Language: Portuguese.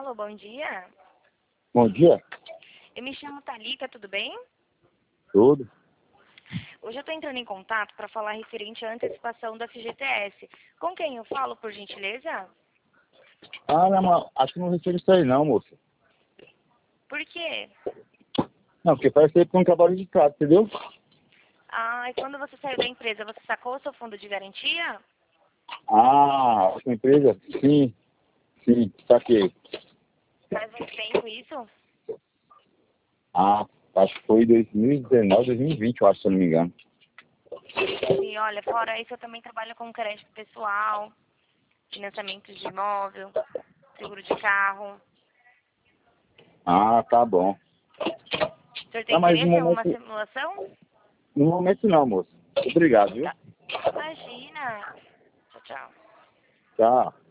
Alô, bom dia. Bom dia. Eu me chamo Thalita, tudo bem? Tudo. Hoje eu estou entrando em contato para falar referente à antecipação da FGTS. Com quem eu falo, por gentileza? Ah, não, acho que não recebo isso aí não, moça. Por quê? Não, porque parece que foi um trabalho de casa, entendeu? Ah, e quando você saiu da empresa, você sacou o seu fundo de garantia? Ah, essa empresa? Sim, saquei. Faz muito tempo isso? Ah, acho que foi 2019, 2020, eu acho, se eu não me engano. E olha, fora isso, eu também trabalho com crédito pessoal, financiamento de imóvel, seguro de carro. Ah, tá bom. O senhor tem Ah, mas interesse em alguma simulação? no momento não, moça. Obrigado, viu? Imagina. Tchau, tchau. Tchau.